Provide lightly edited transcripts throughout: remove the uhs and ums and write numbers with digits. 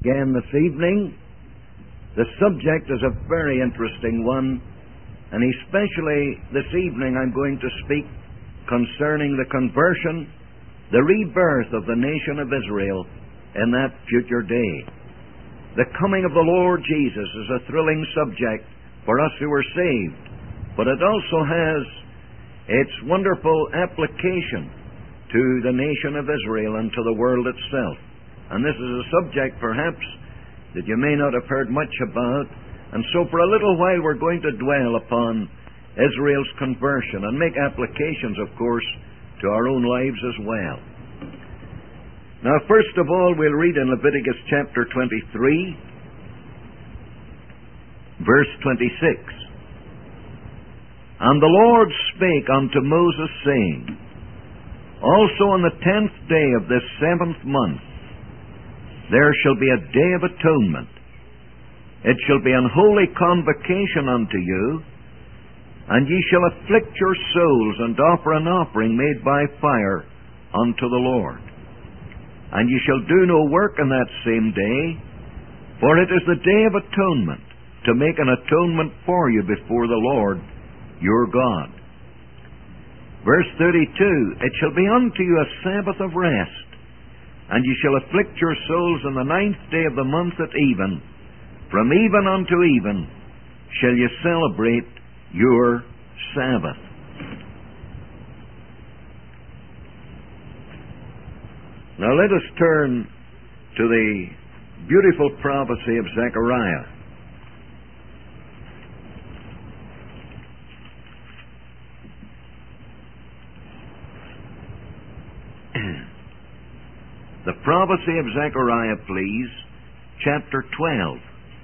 Again this evening, the subject is a very interesting one, and especially this evening I'm going to speak concerning the conversion, the rebirth of the nation of Israel in that future day. The coming of the Lord Jesus is a thrilling subject for us who are saved, but it also has its wonderful application to the nation of Israel and to the world itself. And this is a subject, perhaps, that you may not have heard much about. And so for a little while we're going to dwell upon Israel's conversion and make applications, of course, to our own lives as well. Now, first of all, we'll read in Leviticus chapter 23, verse 26. And the Lord spake unto Moses, saying, Also on the 10th day of this 7th month, there shall be a day of atonement. It shall be an holy convocation unto you, and ye shall afflict your souls, and offer an offering made by fire unto the Lord. And ye shall do no work on that same day, for it is the day of atonement, to make an atonement for you before the Lord your God. Verse 32, It shall be unto you a Sabbath of rest, and ye shall afflict your souls on the 9th day of the month at even. From even unto even shall ye celebrate your Sabbath. Now let us turn to the beautiful prophecy of Zechariah. The prophecy of Zechariah, please, chapter 12,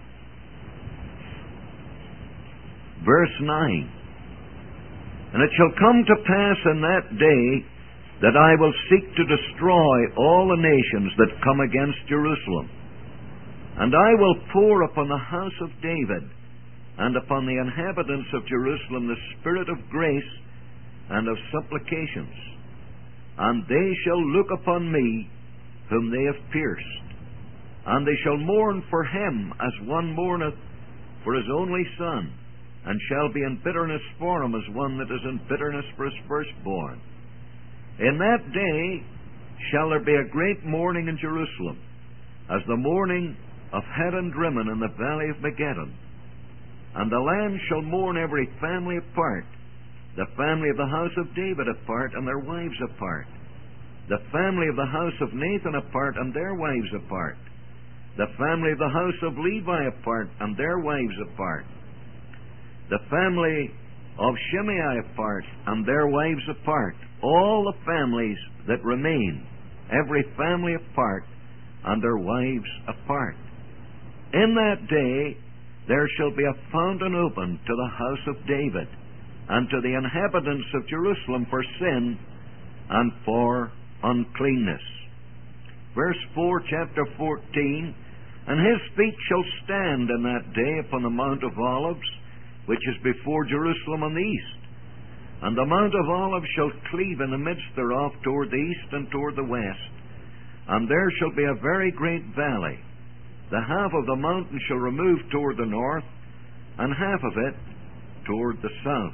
verse 9. And it shall come to pass in that day that I will seek to destroy all the nations that come against Jerusalem. And I will pour upon the house of David and upon the inhabitants of Jerusalem the spirit of grace and of supplications. And they shall look upon me whom they have pierced. And they shall mourn for him as one mourneth for his only son, and shall be in bitterness for him as one that is in bitterness for his firstborn. In that day shall there be a great mourning in Jerusalem, as the mourning of Hadad Rimmon in the valley of Megiddon. And the land shall mourn every family apart, the family of the house of David apart, and their wives apart, the family of the house of Nathan apart, and their wives apart, the family of the house of Levi apart, and their wives apart, the family of Shimei apart, and their wives apart, all the families that remain, every family apart, and their wives apart. In that day there shall be a fountain opened to the house of David, and to the inhabitants of Jerusalem for sin and for uncleanness. Verse 4, chapter 14, And his feet shall stand in that day upon the Mount of Olives, which is before Jerusalem on the east. And the Mount of Olives shall cleave in the midst thereof toward the east and toward the west. And there shall be a very great valley. The half of the mountain shall remove toward the north, and half of it toward the south.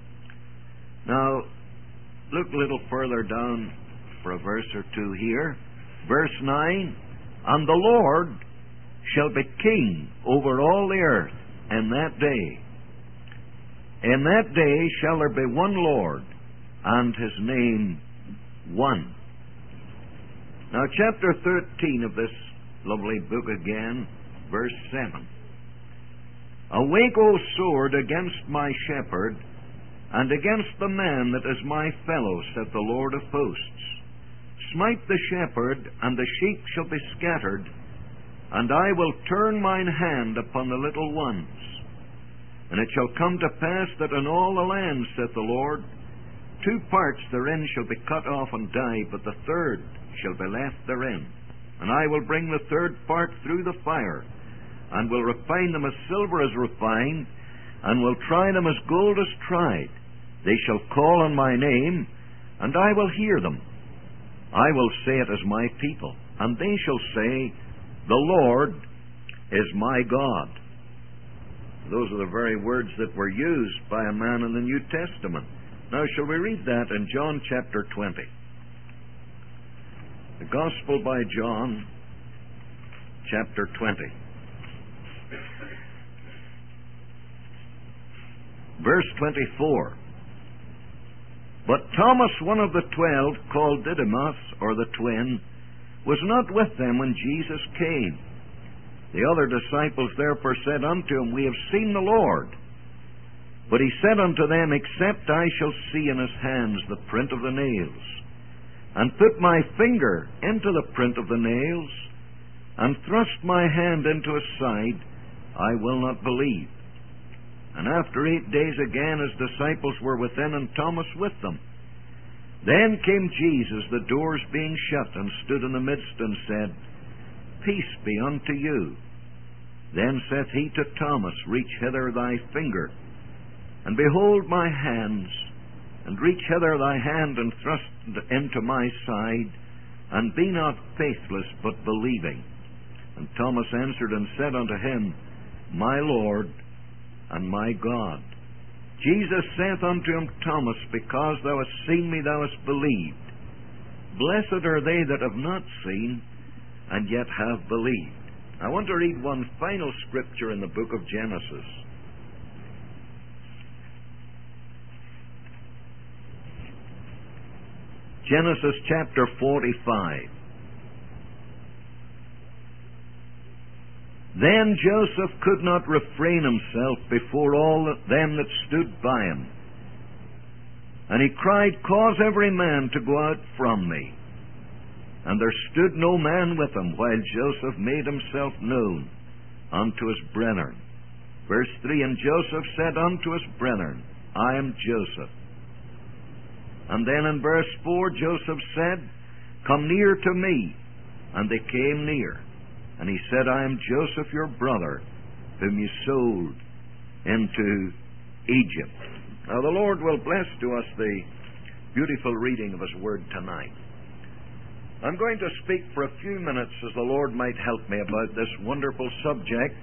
Now, look a little further down for a verse or two here. Verse 9, And the Lord shall be king over all the earth in that day. In that day shall there be one Lord, and his name one. Now, chapter 13 of this lovely book again, verse 7. Awake, O sword, against my shepherd, and against the man that is my fellow, saith the Lord of hosts. Smite the shepherd, and the sheep shall be scattered, and I will turn mine hand upon the little ones. And it shall come to pass that in all the land, saith the Lord, 2 parts therein shall be cut off and die, but the third shall be left therein. And I will bring the third part through the fire, and will refine them as silver is refined, and will try them as gold is tried. They shall call on my name, and I will hear them. I will say it as my people, and they shall say, The Lord is my God. Those are the very words that were used by a man in the New Testament. Now, shall we read that in John chapter 20? The Gospel by John, chapter 20. Verse 24. But Thomas, one of the 12, called Didymus, or the twin, was not with them when Jesus came. The other disciples therefore said unto him, We have seen the Lord. But he said unto them, Except I shall see in his hands the print of the nails, and put my finger into the print of the nails, and thrust my hand into his side, I will not believe. And after 8 days again his disciples were within, and Thomas with them. Then came Jesus, the doors being shut, and stood in the midst, and said, Peace be unto you. Then saith he to Thomas, Reach hither thy finger, and behold my hands, and reach hither thy hand, and thrust it into my side, and be not faithless, but believing. And Thomas answered and said unto him, My Lord and my God. Jesus saith unto him, Thomas, because thou hast seen me, thou hast believed. Blessed are they that have not seen, and yet have believed. I want to read one final scripture in the book of Genesis. Genesis chapter 45. Then Joseph could not refrain himself before all them that stood by him. And he cried, Cause every man to go out from me. And there stood no man with him, while Joseph made himself known unto his brethren. Verse 3, And Joseph said unto his brethren, I am Joseph. And then in verse 4, Joseph said, Come near to me. And they came near. And he said, I am Joseph your brother, whom you sold into Egypt. Now the Lord will bless to us the beautiful reading of his word tonight. I'm going to speak for a few minutes, as the Lord might help me, about this wonderful subject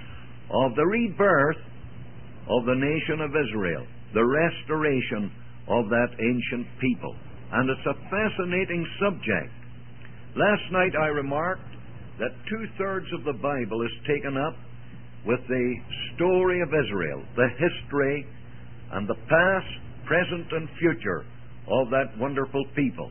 of the rebirth of the nation of Israel, the restoration of that ancient people. And it's a fascinating subject. Last night I remarked that 2/3 of the Bible is taken up with the story of Israel, the history and the past, present, and future of that wonderful people.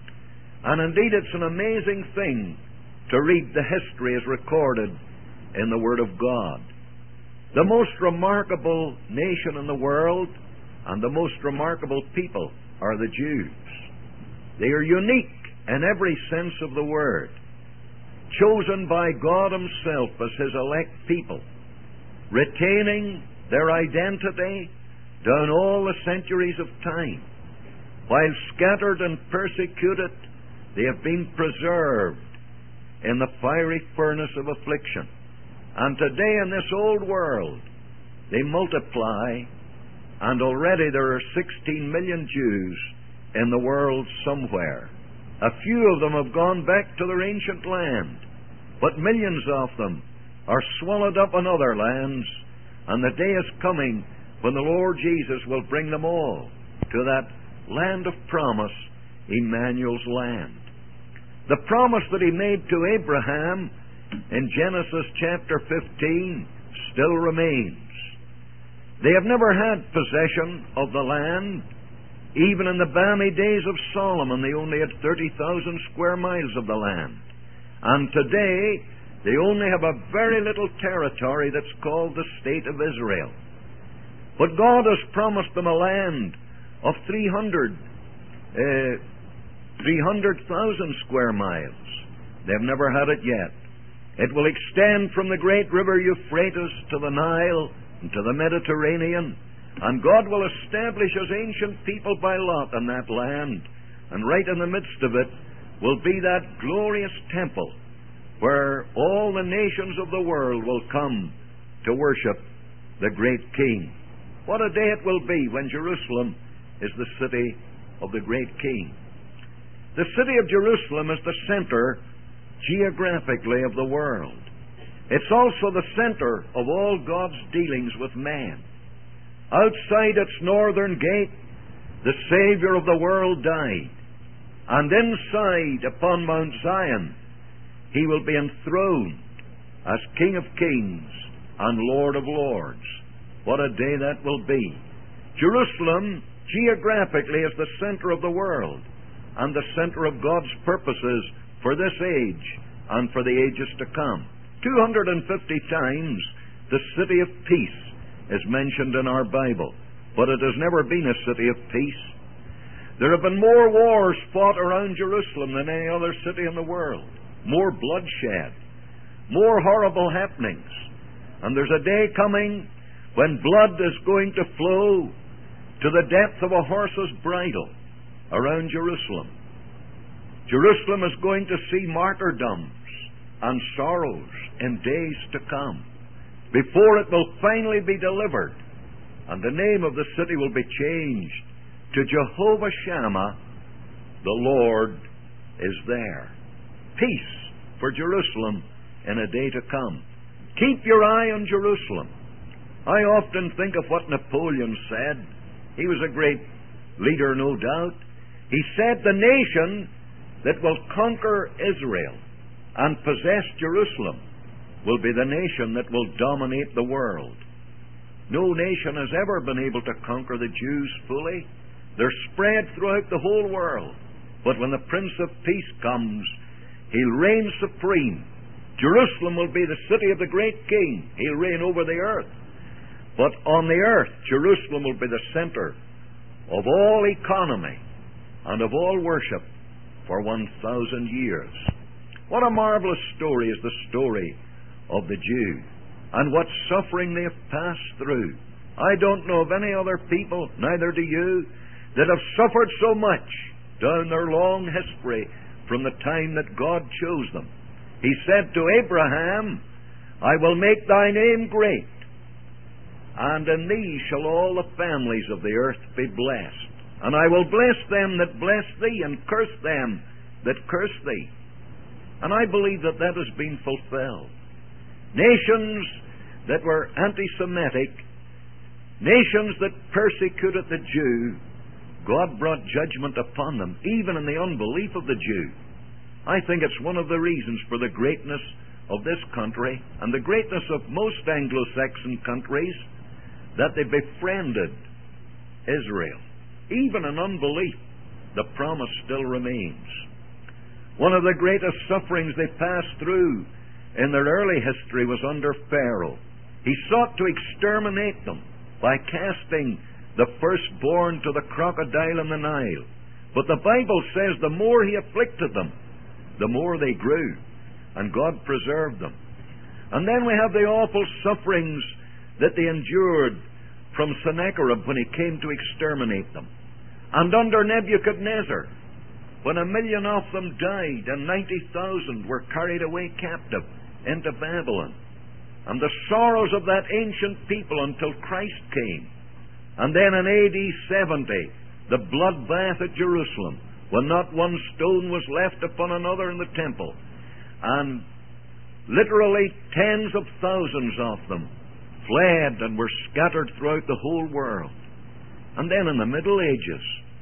And indeed, it's an amazing thing to read the history as recorded in the Word of God. The most remarkable nation in the world and the most remarkable people are the Jews. They are unique in every sense of the word, chosen by God Himself as His elect people, retaining their identity down all the centuries of time. While scattered and persecuted, they have been preserved in the fiery furnace of affliction. And today in this old world, they multiply, and already there are 16 million Jews in the world somewhere. A few of them have gone back to their ancient land, but millions of them are swallowed up in other lands, and the day is coming when the Lord Jesus will bring them all to that land of promise, Emmanuel's land. The promise that He made to Abraham in Genesis chapter 15 still remains. They have never had possession of the land. Even in the balmy days of Solomon, they only had 30,000 square miles of the land. And today, they only have a very little territory that's called the State of Israel. But God has promised them a land of 300,000 square miles. They've never had it yet. It will extend from the great river Euphrates to the Nile and to the Mediterranean. And God will establish His ancient people by lot in that land. And right in the midst of it will be that glorious temple where all the nations of the world will come to worship the great King. What a day it will be when Jerusalem is the city of the great King. The city of Jerusalem is the center geographically of the world. It's also the center of all God's dealings with man. Outside its northern gate, the Savior of the world died. And inside, upon Mount Zion, He will be enthroned as King of Kings and Lord of Lords. What a day that will be. Jerusalem, geographically, is the center of the world and the center of God's purposes for this age and for the ages to come. 250 times the city of peace is mentioned in our Bible, but it has never been a city of peace. There have been more wars fought around Jerusalem than any other city in the world. More bloodshed, more horrible happenings. And there's a day coming when blood is going to flow to the depth of a horse's bridle around Jerusalem. Jerusalem is going to see martyrdoms and sorrows in days to come before it will finally be delivered, and the name of the city will be changed to Jehovah Shammah. The Lord is there. Peace for Jerusalem in a day to come. Keep your eye on Jerusalem. I often think of what Napoleon said. He was a great leader, no doubt. He said, the nation that will conquer Israel and possess Jerusalem will be the nation that will dominate the world. No nation has ever been able to conquer the Jews fully. They're spread throughout the whole world. But when the Prince of Peace comes, He'll reign supreme. Jerusalem will be the city of the great King. He'll reign over the earth. But on the earth, Jerusalem will be the center of all economy and of all worship for 1,000 years. What a marvelous story is the story of the Jew, and what suffering they have passed through. I don't know of any other people, neither do you, that have suffered so much down their long history from the time that God chose them. He said to Abraham, I will make thy name great, and in thee shall all the families of the earth be blessed. And I will bless them that bless thee, and curse them that curse thee. And I believe that that has been fulfilled. Nations that were anti-Semitic, nations that persecuted the Jew, God brought judgment upon them, even in the unbelief of the Jew. I think it's one of the reasons for the greatness of this country and the greatness of most Anglo-Saxon countries, that they befriended Israel. Even in unbelief, the promise still remains. One of the greatest sufferings they passed through in their early history was under Pharaoh. He sought to exterminate them by casting the firstborn to the crocodile in the Nile. But the Bible says the more he afflicted them, the more they grew, and God preserved them. And then we have the awful sufferings that they endured from Sennacherib when he came to exterminate them. And under Nebuchadnezzar, when 1 million of them died and 90,000 were carried away captive into Babylon. And the sorrows of that ancient people until Christ came. And then in AD 70, the bloodbath at Jerusalem, when not one stone was left upon another in the temple. And literally tens of thousands of them fled and were scattered throughout the whole world. And then in the Middle Ages,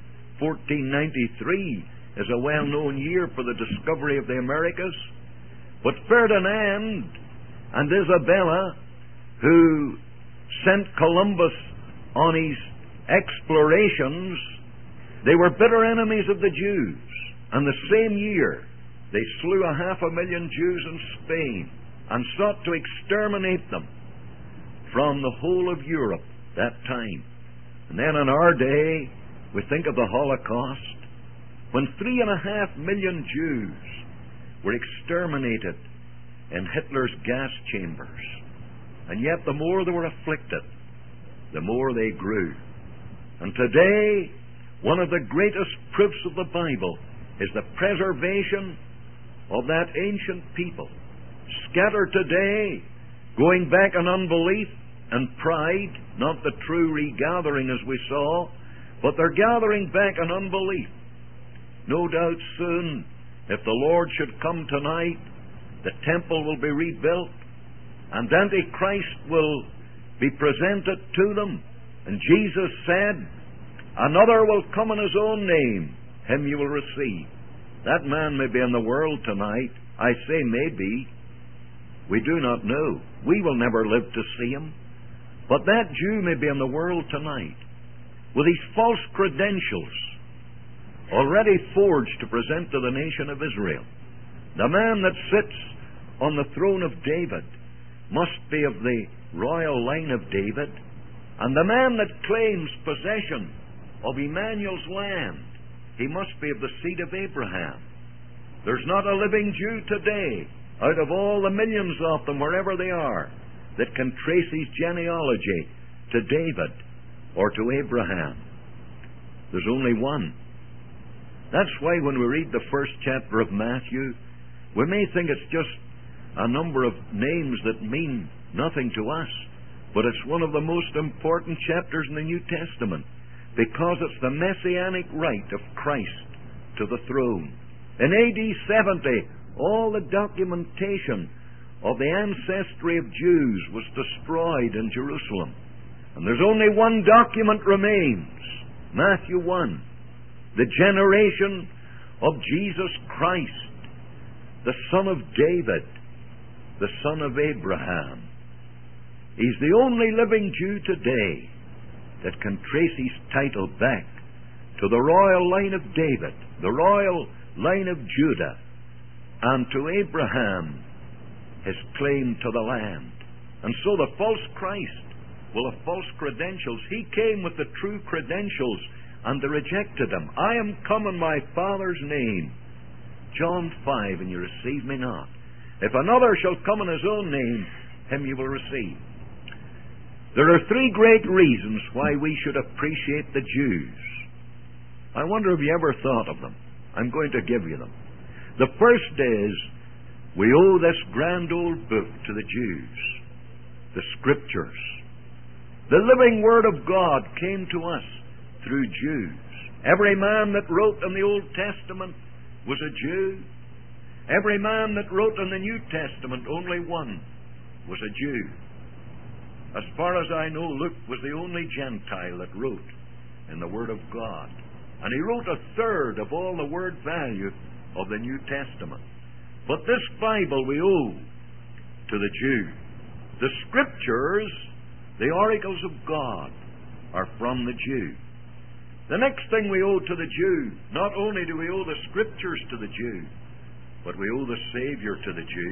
1493 is a well-known year for the discovery of the Americas. But Ferdinand and Isabella, who sent Columbus on his explorations, they were bitter enemies of the Jews. And the same year, they slew 500,000 Jews in Spain and sought to exterminate them from the whole of Europe that time. And then in our day, we think of the Holocaust, when 3.5 million Jews were exterminated in Hitler's gas chambers. And yet the more they were afflicted, the more they grew. And today, one of the greatest proofs of the Bible is the preservation of that ancient people, scattered today, going back in unbelief and pride, not the true regathering as we saw, but they're gathering back in unbelief. No doubt soon If the Lord should come tonight, the temple will be rebuilt, and Antichrist will be presented to them. And Jesus said, another will come in his own name, him you will receive. That man may be in the world tonight. I say maybe. We do not know. We will never live to see him. But that Jew may be in the world tonight with these false credentials already forged to present to the nation of Israel. The man that sits on the throne of David must be of the royal line of David, and the man that claims possession of Emmanuel's land, he must be of the seed of Abraham. There's not a living Jew today, out of all the millions of them, wherever they are, that can trace his genealogy to David or to Abraham. There's only one. That's why when we read the first chapter of Matthew, we may think it's just a number of names that mean nothing to us, but it's one of the most important chapters in the New Testament, because it's the messianic right of Christ to the throne. In AD 70, all the documentation of the ancestry of Jews was destroyed in Jerusalem. And there's only one document remains, Matthew 1, the generation of Jesus Christ, the son of David, the son of Abraham. He's the only living Jew today that can trace his title back to the royal line of David, the royal line of Judah, and to Abraham, his claim to the land. And so the false Christ will have false credentials. He came with the true credentials, and they rejected him. I am come in my Father's name, John 5, and you receive me not. If another shall come in his own name, him you will receive. There are three great reasons why we should appreciate the Jews. I wonder if you ever thought of them. I'm going to give you them. The first is, we owe this grand old book to the Jews, the Scriptures. The living Word of God came to us through Jews. Every man that wrote in the Old Testament was a Jew. Every man that wrote in the New Testament, only one was a Jew. As far as I know, Luke was the only Gentile that wrote in the Word of God. And he wrote a third of all the word value of the New Testament. But this Bible we owe to the Jew. The Scriptures, the oracles of God, are from the Jew. The next thing we owe to the Jew, not only do we owe the Scriptures to the Jew, but we owe the Savior to the Jew.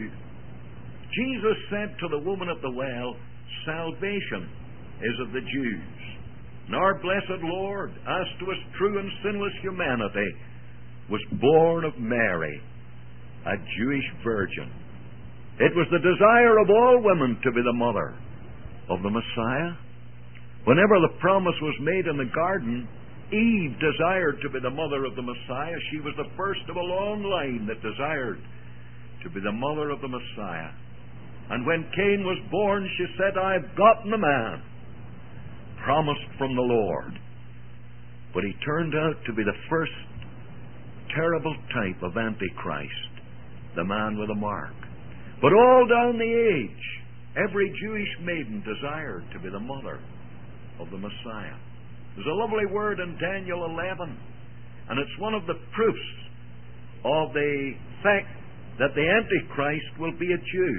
Jesus said to the woman at the well, salvation is of the Jews. And our blessed Lord, as to his true and sinless humanity, was born of Mary, a Jewish virgin. It was the desire of all women to be the mother of the Messiah. Whenever the promise was made in the garden, Eve desired to be the mother of the Messiah. She was the first of a long line that desired to be the mother of the Messiah. And when Cain was born, she said, I've gotten the man promised from the Lord. But he turned out to be the first terrible type of Antichrist, the man with a mark. But all down the age, every Jewish maiden desired to be the mother of the Messiah. There's a lovely word in Daniel 11, and it's one of the proofs of the fact that the Antichrist will be a Jew.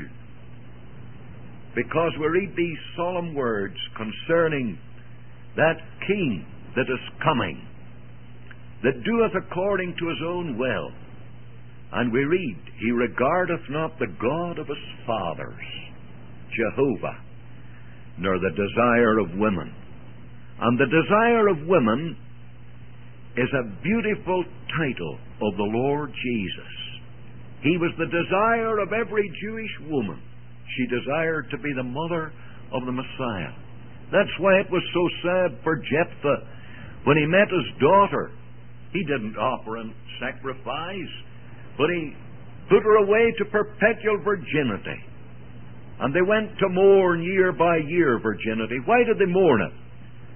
Because we read these solemn words concerning that king that is coming, that doeth according to his own will. And we read, he regardeth not the God of his fathers, Jehovah, nor the desire of women. And the desire of women is a beautiful title of the Lord Jesus. He was the desire of every Jewish woman. She desired to be the mother of the Messiah. That's why it was so sad for Jephthah when he met his daughter. He didn't offer a sacrifice, but he put her away to perpetual virginity. And they went to mourn year by year virginity. Why did they mourn it?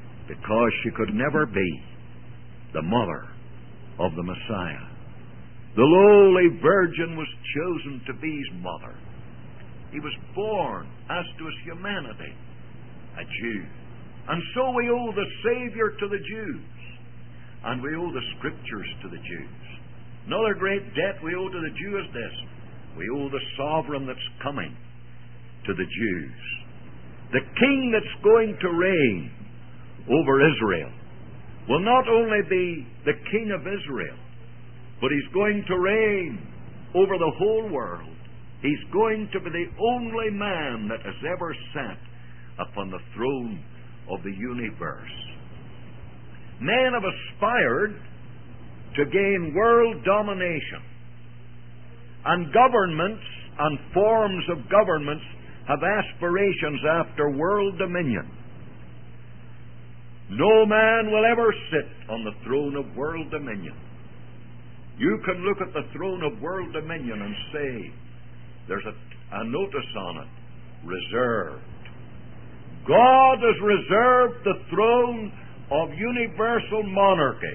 Because she could never be the mother of the Messiah. The lowly virgin was chosen to be his mother. He was born as to his humanity, a Jew. And so we owe the Savior to the Jews. And we owe the Scriptures to the Jews. Another great debt we owe to the Jew is this. We owe the sovereign that's coming to the Jews. The king that's going to reign over Israel will not only be the king of Israel, but he's going to reign over the whole world. He's going to be the only man that has ever sat upon the throne of the universe. Men have aspired to gain world domination, and governments and forms of governments have aspirations after world dominion. No man will ever sit on the throne of world dominion. You can look at the throne of world dominion and say, there's a notice on it, reserved. God has reserved the throne of universal monarchy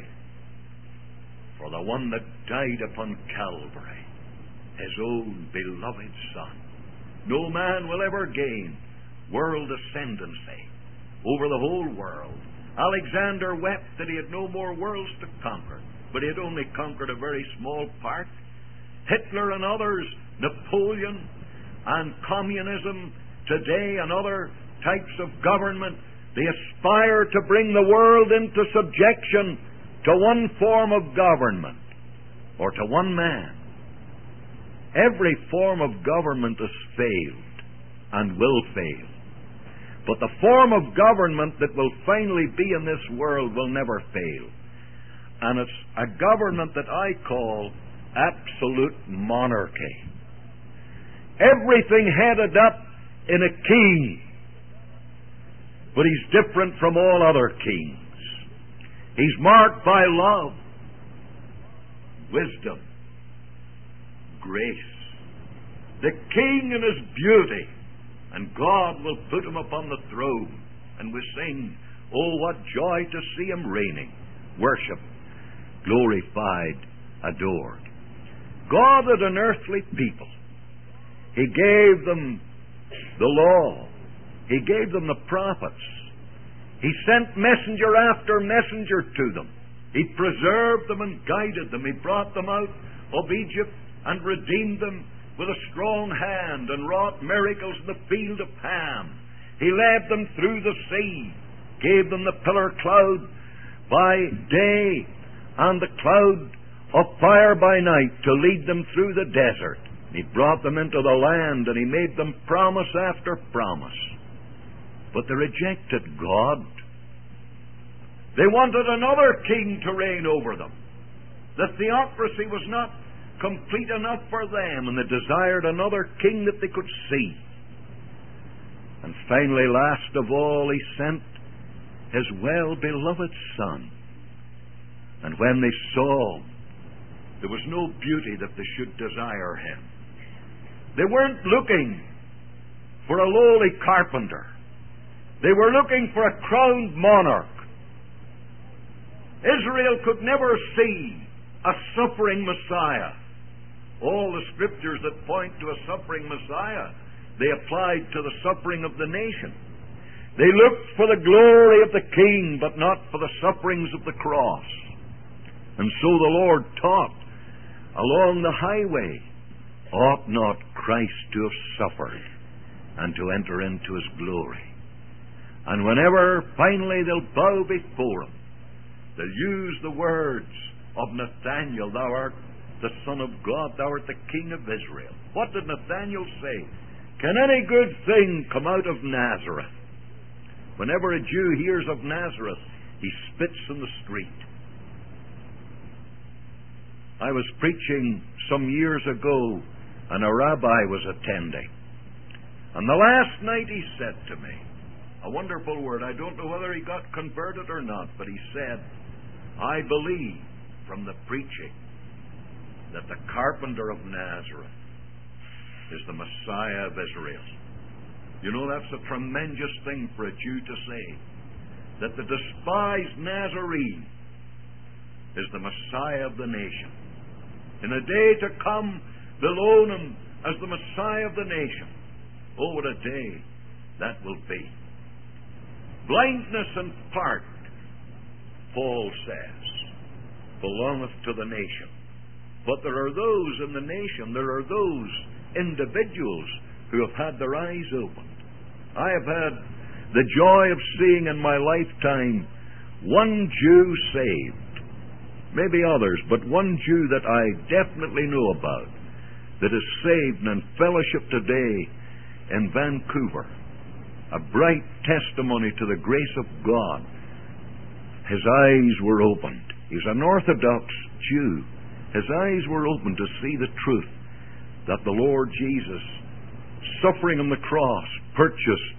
for the one that died upon Calvary, his own beloved Son. No man will ever gain world ascendancy over the whole world. Alexander wept that he had no more worlds to conquer, but he had only conquered a very small part. Hitler and others, Napoleon and communism today and other types of government, they aspire to bring the world into subjection to one form of government or to one man. Every form of government has failed and will fail. But the form of government that will finally be in this world will never fail. And it's a government that I call absolute monarchy. Everything headed up in a king. But he's different from all other kings. He's marked by love, wisdom, grace. The king in his beauty. And God will put him upon the throne. And we sing, oh, what joy to see him reigning, worshipped, glorified, adored. God had an earthly people. He gave them the law. He gave them the prophets. He sent messenger after messenger to them. He preserved them and guided them. He brought them out of Egypt and redeemed them with a strong hand and wrought miracles in the field of Ham. He led them through the sea, gave them the pillar cloud by day and the cloud of fire by night to lead them through the desert. He brought them into the land and he made them promise after promise. But they rejected God. They wanted another king to reign over them. The theocracy was not complete enough for them, and they desired another king that they could see. And finally, last of all, he sent his well-beloved Son. And when they saw there was no beauty that they should desire him, they weren't looking for a lowly carpenter. They were looking for a crowned monarch. Israel could never see a suffering Messiah. All the scriptures that point to a suffering Messiah, they applied to the suffering of the nation. They looked for the glory of the king, but not for the sufferings of the cross. And so the Lord taught along the highway, ought not Christ to have suffered and to enter into his glory? And whenever finally they'll bow before him, they'll use the words of Nathanael, thou art the Son of God, thou art the King of Israel. What did Nathanael say? Can any good thing come out of Nazareth? Whenever a Jew hears of Nazareth, he spits in the street. I was preaching some years ago, and a rabbi was attending. And the last night he said to me, a wonderful word, I don't know whether he got converted or not, but he said, I believe from the preaching that the carpenter of Nazareth is the Messiah of Israel. You know, that's a tremendous thing for a Jew to say, that the despised Nazarene is the Messiah of the nation. In a day to come, they'll own him as the Messiah of the nation. Oh, what a day that will be. Blindness in part, Paul says, belongeth to the nation. But there are those in the nation, there are those individuals who have had their eyes opened. I have had the joy of seeing in my lifetime one Jew saved. Maybe others, but one Jew that I definitely know about that is saved and in fellowship today in Vancouver. A bright testimony to the grace of God. His eyes were opened. He's an Orthodox Jew. His eyes were opened to see the truth that the Lord Jesus, suffering on the cross, purchased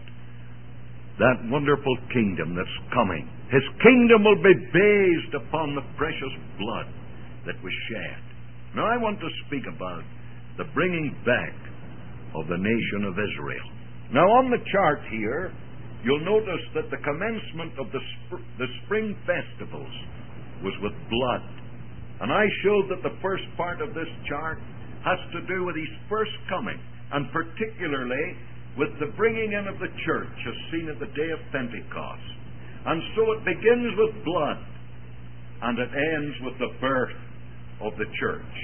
that wonderful kingdom that's coming. His kingdom will be based upon the precious blood that was shed. Now I want to speak about the bringing back of the nation of Israel. Now on the chart here, you'll notice that the commencement of the spring festivals was with blood. And I showed that the first part of this chart has to do with his first coming, and particularly with the bringing in of the church as seen at the day of Pentecost. And so it begins with blood, and it ends with the birth of the church.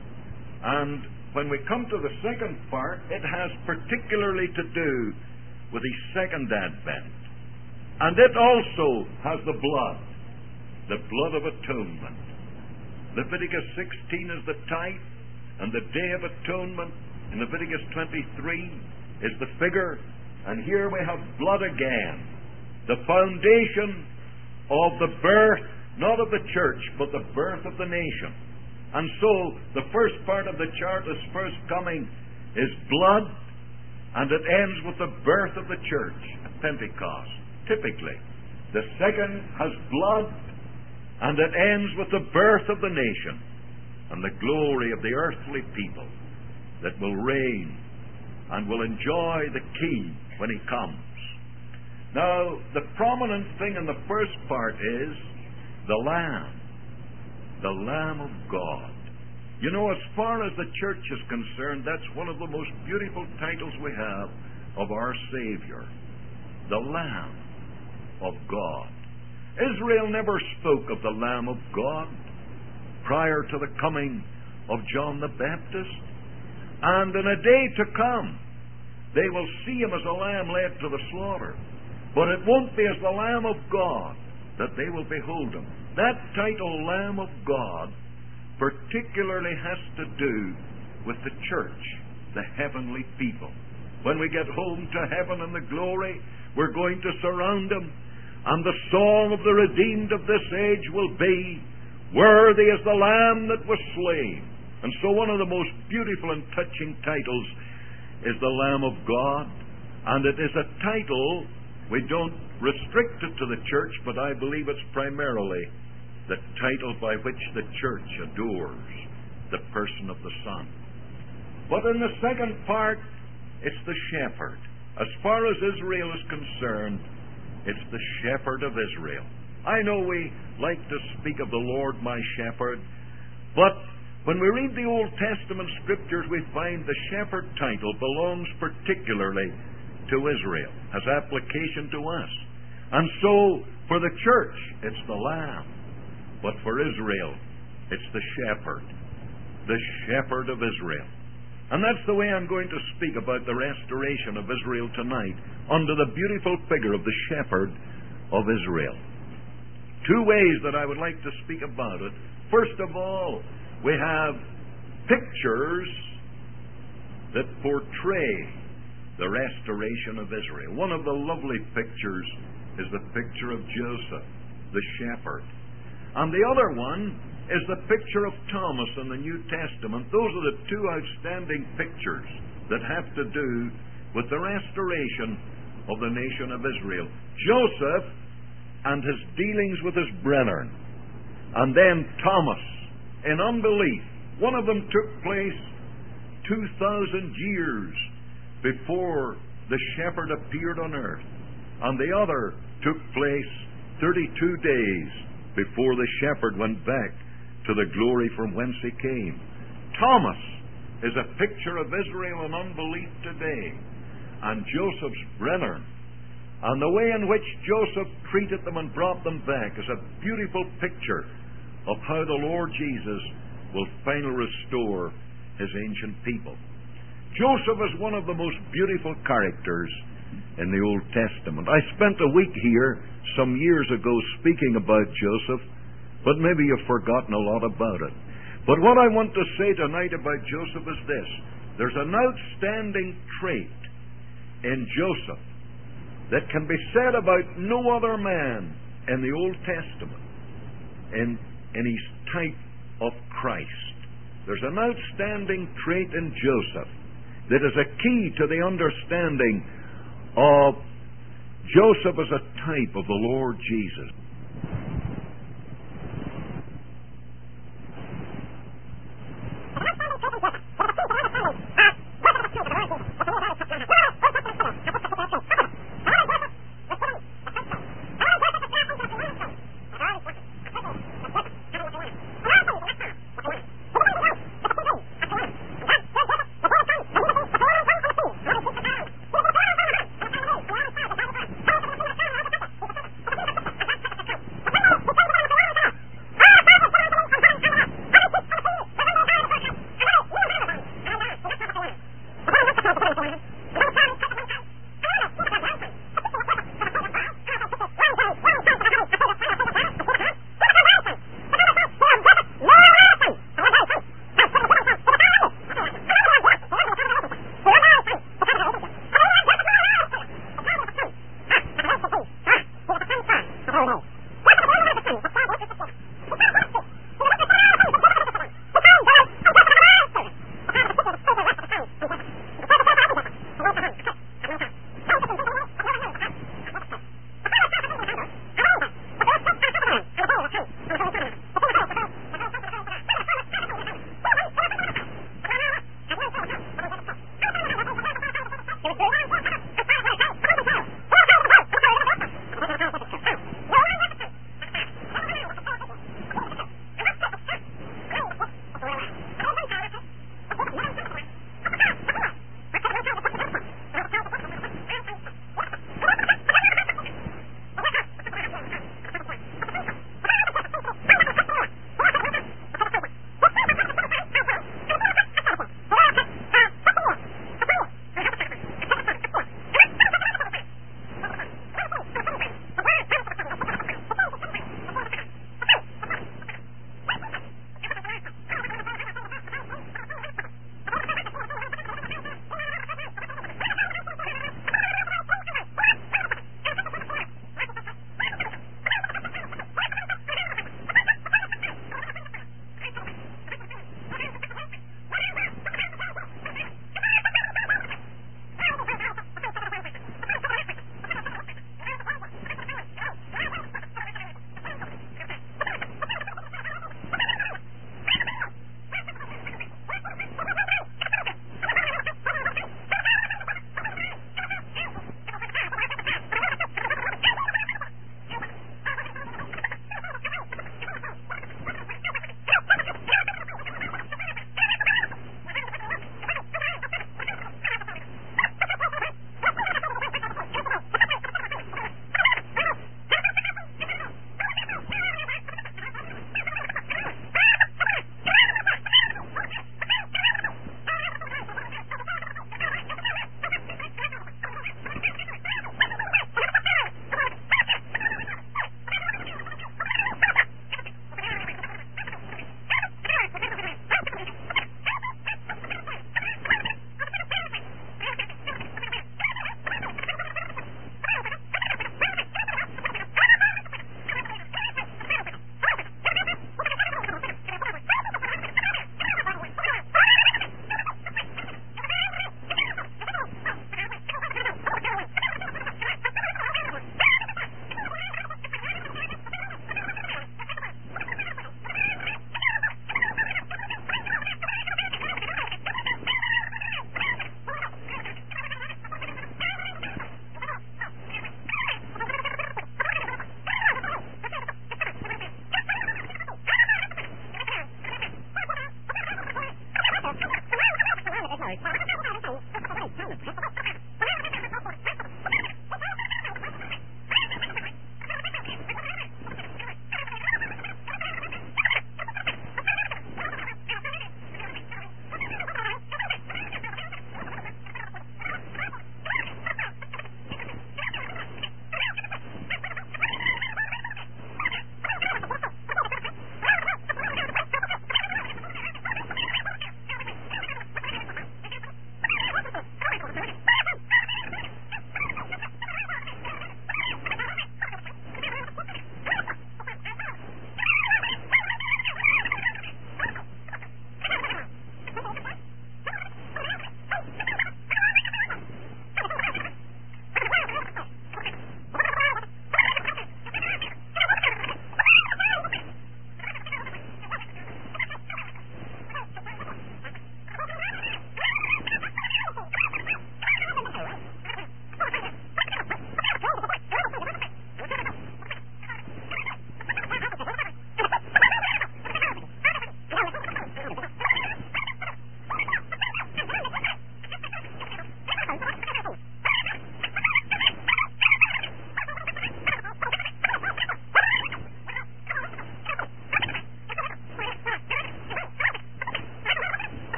And when we come to the second part, it has particularly to do with his second advent. And it also has the blood of atonement. Leviticus 16 is the type, and the Day of Atonement in Leviticus 23 is the figure. And here we have blood again. The foundation of the birth, not of the church, but the birth of the nation. And so, the first part of the chart, his first coming, is blood, and it ends with the birth of the church at Pentecost, typically. The second has blood, and it ends with the birth of the nation, and the glory of the earthly people that will reign and will enjoy the King when he comes. Now, the prominent thing in the first part is the Lamb of God. You know, as far as the church is concerned, that's one of the most beautiful titles we have of our Savior, the Lamb of God. Israel never spoke of the Lamb of God prior to the coming of John the Baptist. And in a day to come, they will see him as a lamb led to the slaughter. But it won't be as the Lamb of God that they will behold him. That title, Lamb of God, particularly has to do with the church, the heavenly people. When we get home to heaven and the glory, we're going to surround him, and the song of the redeemed of this age will be, "Worthy is the Lamb that was slain." And so one of the most beautiful and touching titles is the Lamb of God, and it is a title, we don't restrict it to the church, but I believe it's primarily the title by which the church adores the person of the Son. But in the second part, it's the shepherd. As far as Israel is concerned, it's the shepherd of Israel. I know we like to speak of the Lord my shepherd, but when we read the Old Testament scriptures, we find the shepherd title belongs particularly to Israel, has application to us. And so, for the church, it's the Lamb. But for Israel, it's the shepherd of Israel. And that's the way I'm going to speak about the restoration of Israel tonight, under the beautiful figure of the shepherd of Israel. Two ways that I would like to speak about it. First of all, we have pictures that portray the restoration of Israel. One of the lovely pictures is the picture of Joseph, the shepherd. And the other one is the picture of Thomas in the New Testament. Those are the two outstanding pictures that have to do with the restoration of the nation of Israel. Joseph and his dealings with his brethren. And then Thomas in unbelief. One of them took place 2,000 years before the shepherd appeared on earth. And the other took place 32 days before the shepherd went back to the glory from whence he came. Thomas is a picture of Israel and unbelief today, and Joseph's brethren, and the way in which Joseph treated them and brought them back is a beautiful picture of how the Lord Jesus will finally restore his ancient people. Joseph is one of the most beautiful characters in the Old Testament. I spent a week here some years ago speaking about Joseph, but maybe you've forgotten a lot about it. But what I want to say tonight about Joseph is this. There's an outstanding trait in Joseph that can be said about no other man in the Old Testament in his type of Christ. There's an outstanding trait in Joseph that is a key to the understanding of Joseph as a type of the Lord Jesus.